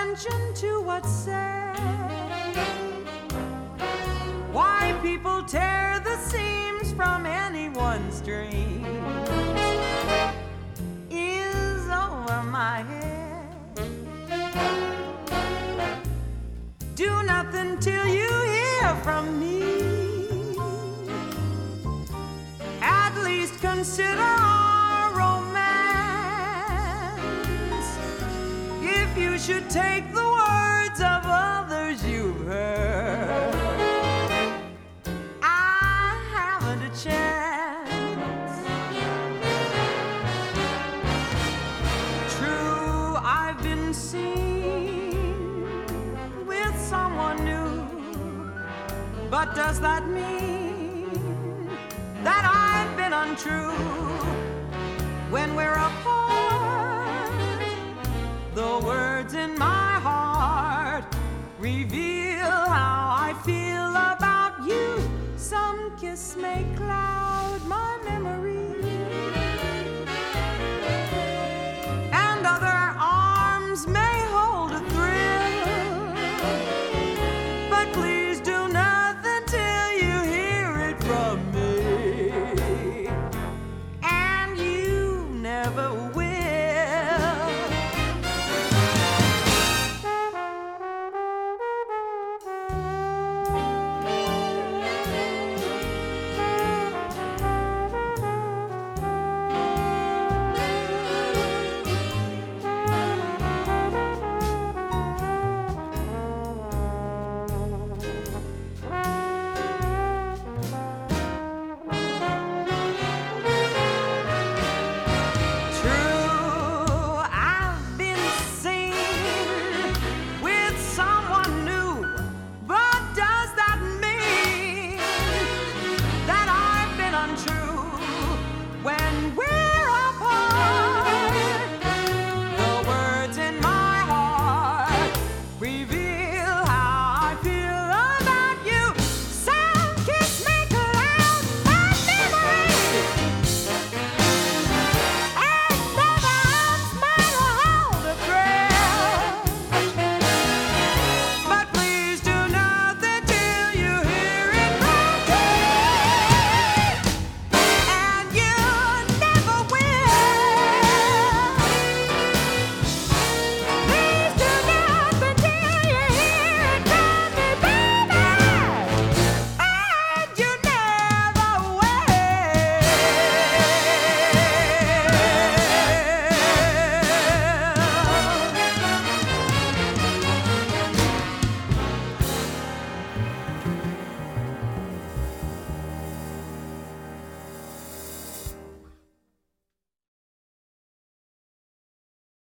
attention to what's said. Why people tear the seams from anyone's dreams is over my head. Do nothing till you hear from me. At least consider our romance. If you should take the words of others you've heard, I haven't a chance. True, I've been seen with someone new, but does that mean that I've been untrue? When we're apart, the world